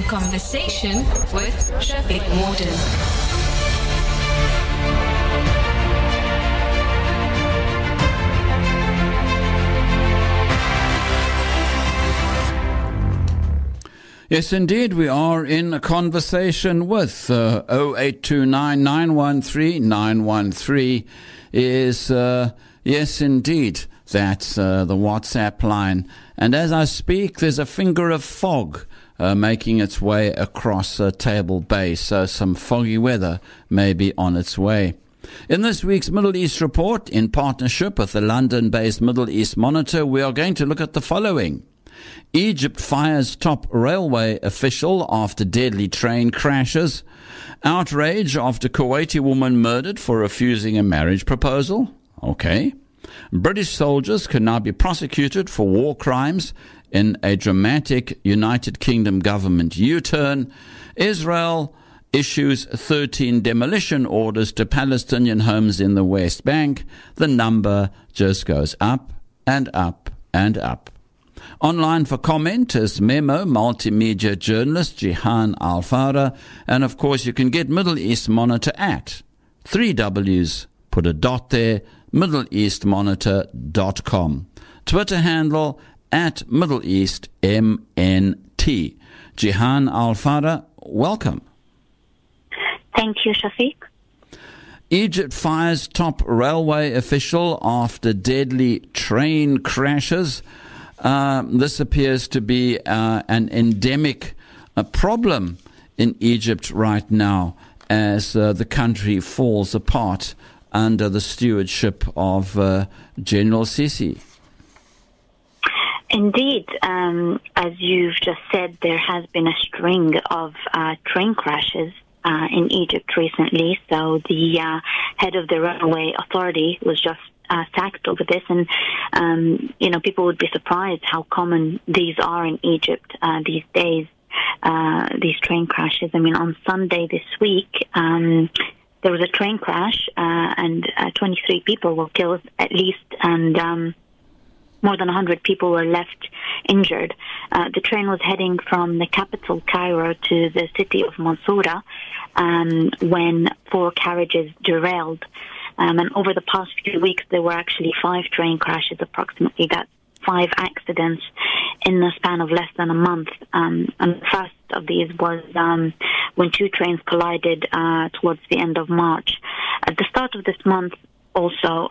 Conversation with Shafiq Morton. Yes, indeed, we are in a conversation with 0829 913 913 is, yes, indeed, that's the WhatsApp line. And as I speak, there's a finger of fog making its way across Table Bay, so some foggy weather may be on its way. In this week's Middle East Report, in partnership with the London-based Middle East Monitor, we are going to look at the following. Egypt fires top railway official after deadly train crashes. Outrage after Kuwaiti woman murdered for refusing a marriage proposal. Okay. British soldiers can now be prosecuted for war crimes in a dramatic United Kingdom government U-turn. Israel issues 13 demolition orders to Palestinian homes in the West Bank. The number just goes up and up and up. Online for comment is Memo multimedia journalist Jihan Al-Fara. And of course you can get Middle East Monitor at 3Ws, put a dot there, middleeastmonitor.com. Twitter handle at Middle East MNT. Jihan Al-Fara, welcome. Thank you, Shafiq. Egypt fires top railway official after deadly train crashes. This appears to be an endemic problem in Egypt right now as the country falls apart under the stewardship of General Sisi. Indeed, as you've just said, there has been a string of train crashes in Egypt recently. So the head of the railway authority was just sacked over this, and people would be surprised how common these are in Egypt these days. These train crashes. I mean, on Sunday this week, there was a train crash, and 23 people were killed at least, and more than 100 people were left injured. The train was heading from the capital, Cairo, to the city of Mansoura when 4 carriages derailed. And over the past few weeks, there were actually 5 train crashes, approximately. That's 5 accidents in the span of less than a month. And the first of these was when 2 trains collided towards the end of March. At the start of this month, also,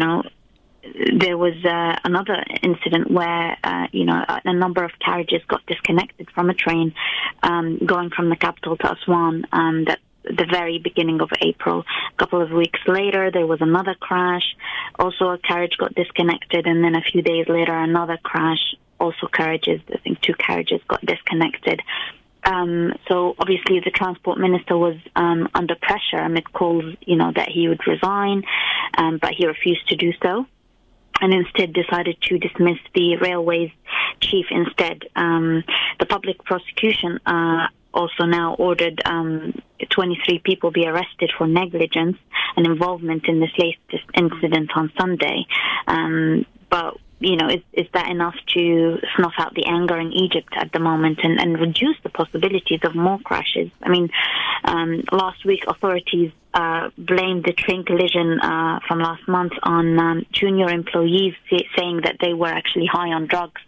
there was another incident where, a number of carriages got disconnected from a train going from the capital to Aswan. That the very beginning of April. A couple of weeks later, there was another crash. Also, a carriage got disconnected, and then a few days later, another crash. Also, carriages, I think 2 carriages got disconnected. So, obviously, the transport minister was under pressure amid calls, that he would resign, but he refused to do so, and instead decided to dismiss the railways chief instead. The public prosecution also now ordered 23 people be arrested for negligence and involvement in this latest incident on Sunday. But, is that enough to snuff out the anger in Egypt at the moment and reduce the possibilities of more crashes? I mean, last week authorities blamed the train collision from last month on junior employees, saying that they were actually high on drugs.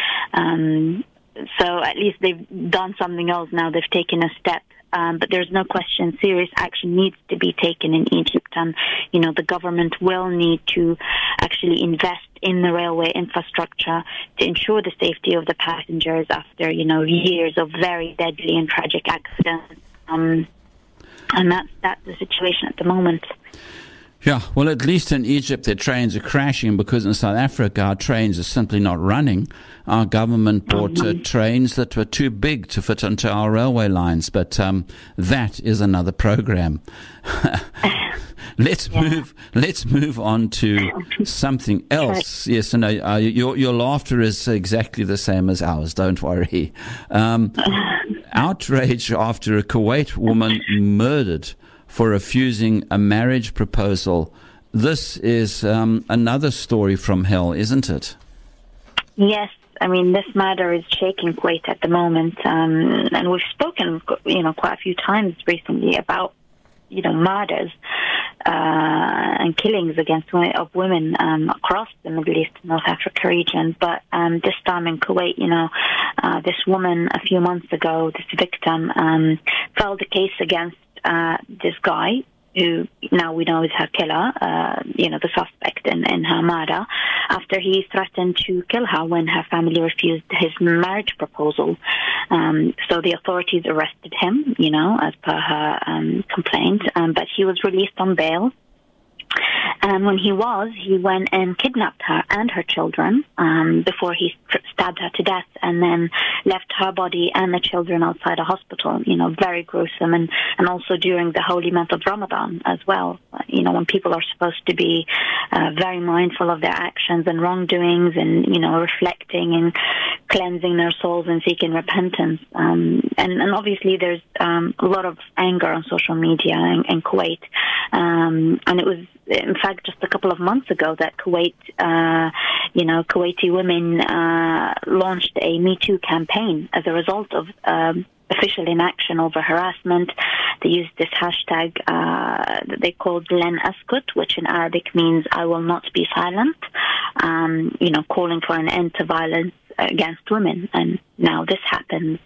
So at least they've done something else now. They've taken a step. But there's no question serious action needs to be taken in Egypt. And, the government will need to actually invest in the railway infrastructure to ensure the safety of the passengers after, years of very deadly and tragic accidents. And that's the situation at the moment. Yeah, well, at least in Egypt, their trains are crashing because in South Africa, our trains are simply not running. Our government bought trains that were too big to fit onto our railway lines, but that is another program. Let's move on to something else. Yes, and your laughter is exactly the same as ours. Don't worry. Outrage after a Kuwait woman murdered for refusing a marriage proposal. This is another story from hell, isn't it? Yes, I mean, this matter is shaking Kuwait at the moment, and we've spoken, quite a few times recently about, murders and killings of women across the Middle East and North Africa region. But this time in Kuwait, this woman a few months ago, this victim, filed a case against this guy, who now we know is her killer, the suspect in her murder, after he threatened to kill her when her family refused his marriage proposal. So the authorities arrested him, as per her complaint, but he was released on bail. And when he went and kidnapped her and her children before he stabbed her to death, and then left her body and the children outside a hospital. Very gruesome, and also during the holy month of Ramadan as well. When people are supposed to be very mindful of their actions and wrongdoings, and reflecting and cleansing their souls and seeking repentance. And obviously there's a lot of anger on social media in Kuwait, and it was, in fact, just a couple of months ago that Kuwait, Kuwaiti women launched a Me Too campaign as a result of official inaction over harassment. They used this hashtag that they called Len Askut, which in Arabic means I will not be silent, calling for an end to violence against women. And now this happens.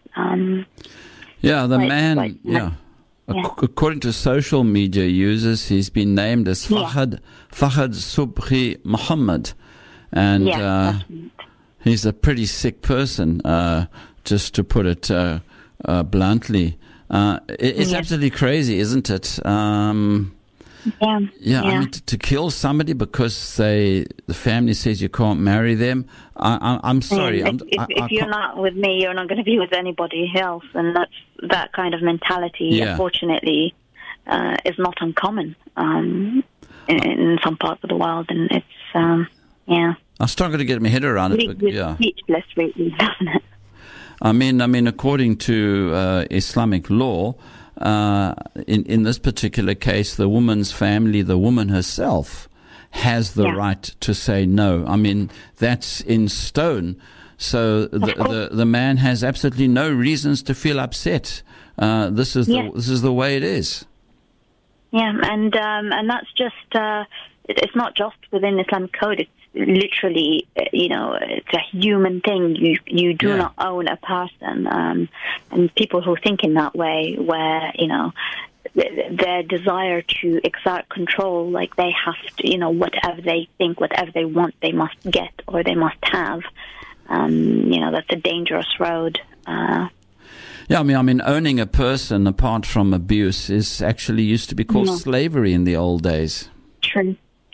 According to social media users, he's been named as Fahad Subhi Muhammad. And he's a pretty sick person, just to put it bluntly. It's absolutely crazy, isn't it? I mean, to kill somebody because the family says you can't marry them. I'm sorry. If you're not with me, you're not going to be with anybody else, and that kind of mentality, unfortunately, is not uncommon in some parts of the world, and it's I struggle to get my head around it. It's speechless, really, doesn't it? I mean, according to Islamic law, in this particular case, the woman's family, the woman herself, has the right to say no. I mean, that's in stone. So the man has absolutely no reasons to feel upset. This is the way it is. Yeah, and that's just it's not just within Islamic code. It's literally, it's a human thing. You do not own a person, and people who think in that way, where their desire to exert control, like they have to, whatever they think, whatever they want, they must get or they must have. That's a dangerous road. I mean, owning a person apart from abuse is actually used to be called slavery in the old days. True.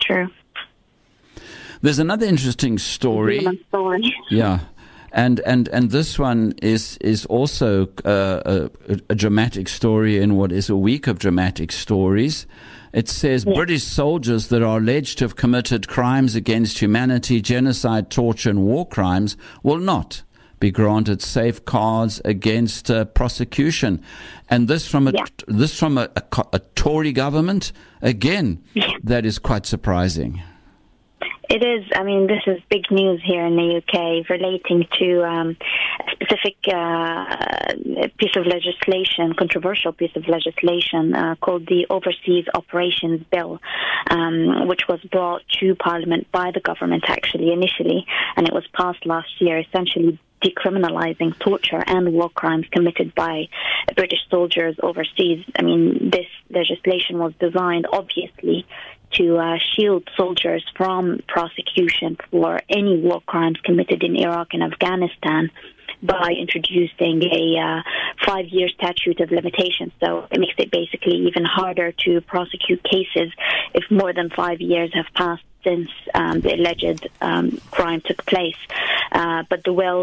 There's another interesting story. Yeah. And this one is also a dramatic story in what is a week of dramatic stories. It says British soldiers that are alleged to have committed crimes against humanity, genocide, torture, and war crimes will not be granted safeguards against prosecution. And this from a Tory government, again, that is quite surprising. It is. I mean, this is big news here in the UK relating to a specific piece of legislation, controversial piece of legislation called the Overseas Operations Bill, which was brought to Parliament by the government, actually, initially, and it was passed last year, essentially decriminalizing torture and war crimes committed by British soldiers overseas. I mean, this legislation was designed, obviously, to shield soldiers from prosecution for any war crimes committed in Iraq and Afghanistan by introducing a 5-year statute of limitations. So it makes it basically even harder to prosecute cases if more than 5 years have passed since the alleged crime took place. But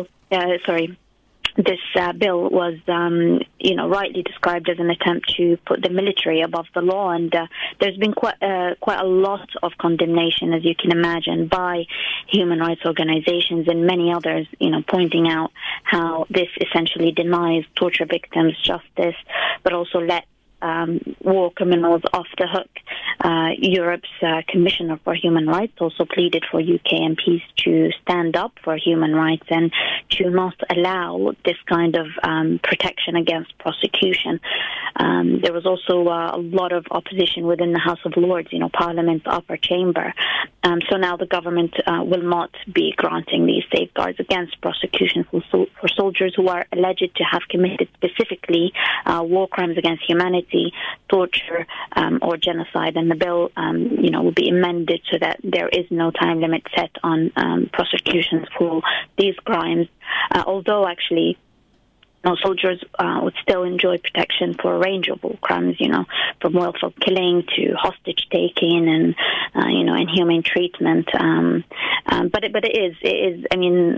this bill was, rightly described as an attempt to put the military above the law, and there's been quite a lot of condemnation, as you can imagine, by human rights organizations and many others, pointing out how this essentially denies torture victims justice, but also lets war criminals off the hook. Europe's Commissioner for Human Rights also pleaded for UK MPs to stand up for human rights and to not allow this kind of protection against prosecution. There was also a lot of opposition within the House of Lords, Parliament's upper chamber. So now the government will not be granting these safeguards against prosecution for soldiers who are alleged to have committed specifically war crimes against humanity, torture, or genocide. And the bill, will be amended so that there is no time limit set on prosecutions for these crimes. Although actually, soldiers would still enjoy protection for a range of war crimes, from willful killing to hostage taking and, inhumane treatment. But it is. I mean,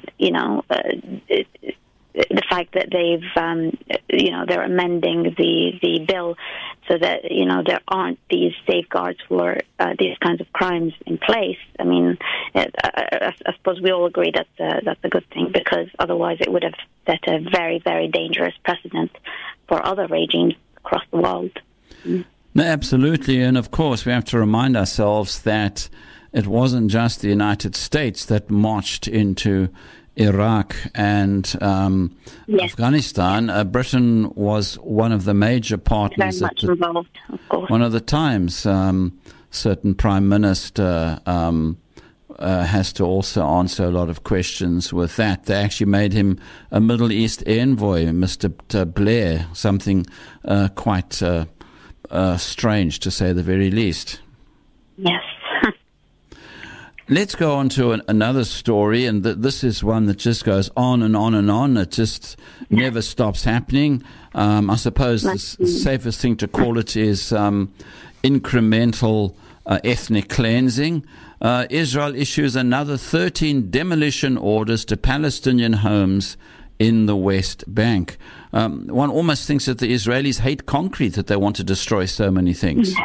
the fact that they're amending the bill so that there aren't these safeguards for these kinds of crimes in place. I mean, I suppose we all agree that's a good thing, because otherwise it would have set a very, very dangerous precedent for other regimes across the world. No, absolutely, and of course we have to remind ourselves that it wasn't just the United States that marched into Iraq and Afghanistan. Britain was one of the major partners. Very much involved, of course. One of the times, certain Prime Minister has to also answer a lot of questions with that. They actually made him a Middle East envoy, Mr. Blair, something quite strange, to say the very least. Yes. Let's go on to another story, and this is one that just goes on and on and on. It just never stops happening. I suppose the safest thing to call it is incremental ethnic cleansing. Israel issues another 13 demolition orders to Palestinian homes in the West Bank. One almost thinks that the Israelis hate concrete, that they want to destroy so many things.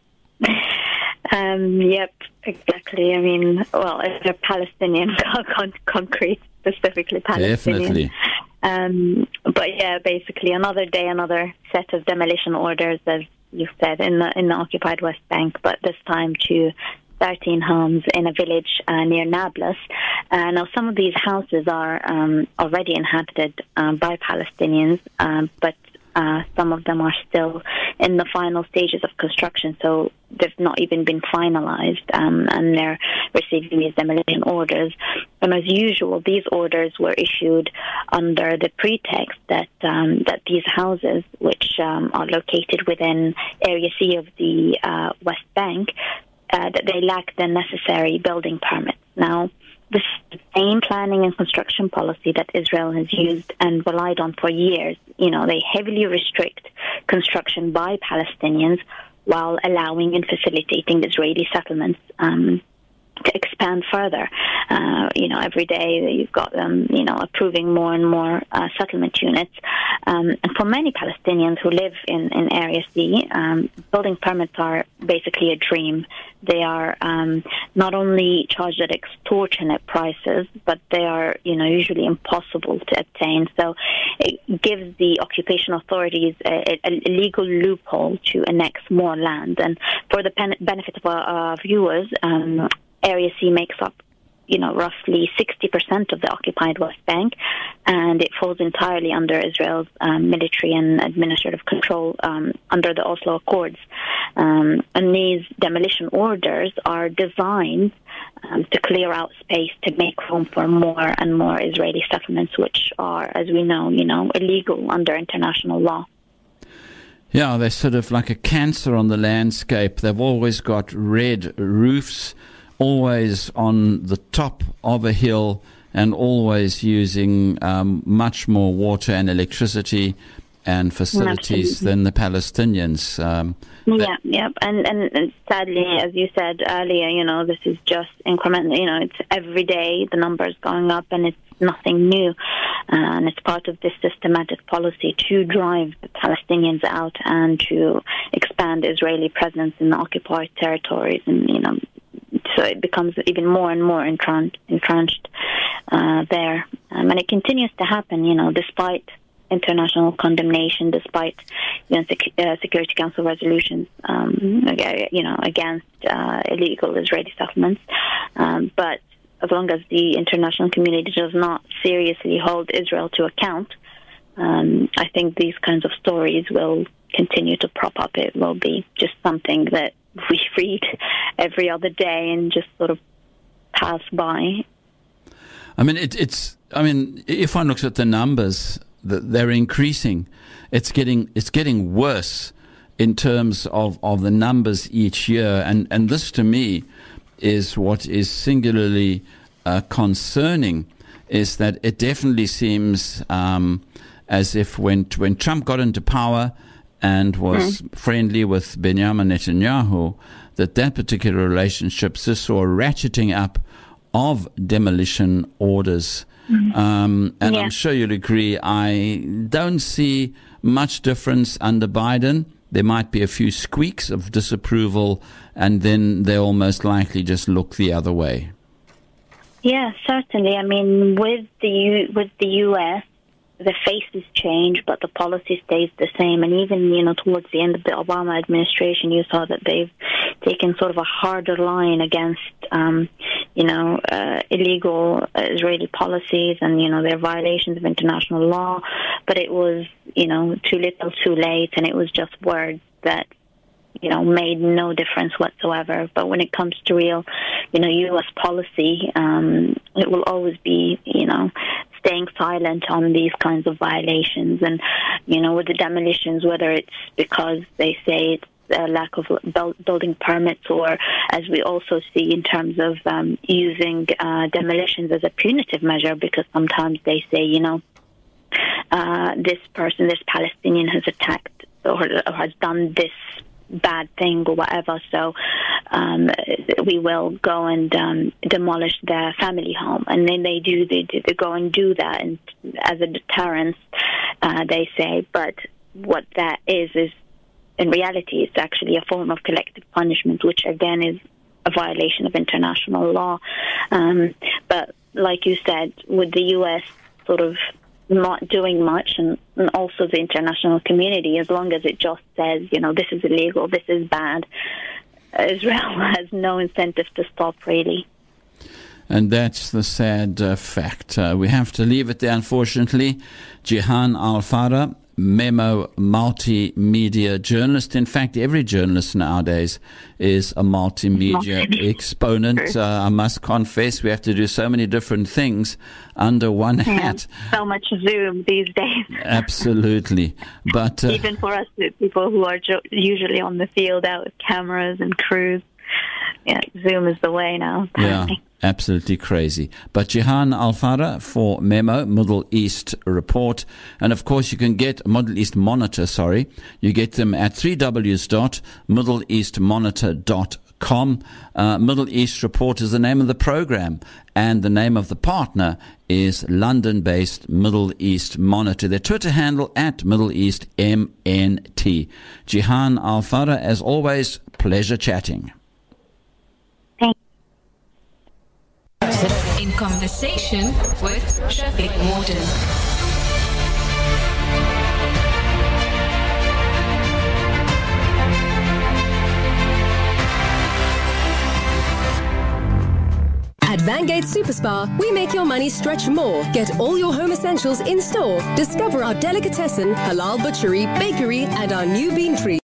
Yep, exactly. I mean, if they're Palestinian concrete, specifically Palestinian. Definitely. But yeah, basically another day, another set of demolition orders, as you said, in the occupied West Bank, but this time to 13 homes in a village near Nablus. Now, some of these houses are already inhabited by Palestinians, but some of them are still in the final stages of construction, so they've not even been finalized, and they're receiving these demolition orders. And as usual, these orders were issued under the pretext that these houses, which are located within Area C of the West Bank, that they lack the necessary building permits. Now, this is the same planning and construction policy that Israel has used and relied on for years. They heavily restrict construction by Palestinians while allowing and facilitating Israeli settlements to expand further. Every day you've got them, approving more and more settlement units. And for many Palestinians who live in Area C, building permits are basically a dream. They are not only charged at extortionate prices, but they are, usually impossible to obtain. So it gives the occupation authorities a legal loophole to annex more land. And for the benefit of our viewers, Area C makes up, roughly 60% of the occupied West Bank, and it falls entirely under Israel's military and administrative control under the Oslo Accords. And these demolition orders are designed to clear out space to make room for more and more Israeli settlements, which are, as we know, illegal under international law. Yeah, they're sort of like a cancer on the landscape. They've always got red roofs, always on the top of a hill, and always using much more water and electricity and facilities than the Palestinians. And sadly, as you said earlier, this is just incremental. It's every day the numbers going up, and it's nothing new. And it's part of this systematic policy to drive the Palestinians out and to expand Israeli presence in the occupied territories, and so it becomes even more and more entrenched there. And it continues to happen, despite international condemnation, despite Security Council resolutions, against illegal Israeli settlements. But as long as the international community does not seriously hold Israel to account, I think these kinds of stories will continue to prop up. It will be just something that we read every other day and just sort of pass by. I mean, if one looks at the numbers, they're increasing. It's getting worse in terms of the numbers each year, and this to me is what is singularly concerning. Is that it definitely seems as if when Trump got into power and was friendly with Benjamin Netanyahu, that particular relationship just saw a ratcheting up of demolition orders. I'm sure you'll agree, I don't see much difference under Biden. There might be a few squeaks of disapproval, and then they'll most likely just look the other way. Yeah, certainly. I mean, with the U.S., the faces change, but the policy stays the same. And even, towards the end of the Obama administration, you saw that they've taken sort of a harder line against, illegal Israeli policies and, their violations of international law. But it was, too little, too late, and it was just words that, made no difference whatsoever. But when it comes to real, U.S. policy, it will always be, staying silent on these kinds of violations. And, with the demolitions, whether it's because they say it's a lack of building permits, or as we also see in terms of using demolitions as a punitive measure, because sometimes they say, this Palestinian has attacked or has done this bad thing or whatever, so we will go and demolish their family home. And then they go and do that, and as a deterrence, they say. But what that is in reality, it's actually a form of collective punishment, which again is a violation of international law. But like you said, with the U.S. sort of not doing much, and also the international community, as long as it just says, this is illegal, this is bad, Israel has no incentive to stop, really. And that's the sad fact. We have to leave it there, unfortunately. Jihan Al-Farah, Memo multimedia journalist. In fact, every journalist nowadays is a multimedia exponent. I must confess, we have to do so many different things under one hat. So much Zoom these days. Absolutely. But even for us, people who are usually on the field out with cameras and crews, Zoom is the way now, apparently. Yeah. Absolutely crazy. But Jihan Al-Farah for Memo, Middle East Report. And of course, you can get Middle East Monitor, You get them at www.middleeastmonitor.com. Middle East Report is the name of the program. And the name of the partner is London-based Middle East Monitor. Their Twitter handle at Middle East MNT. Jihan Al-Farah, as always, pleasure chatting. In conversation with Shafiq Morton. At Vangate Superspa, we make your money stretch more. Get all your home essentials in store. Discover our delicatessen, halal butchery, bakery, and our new bean tree.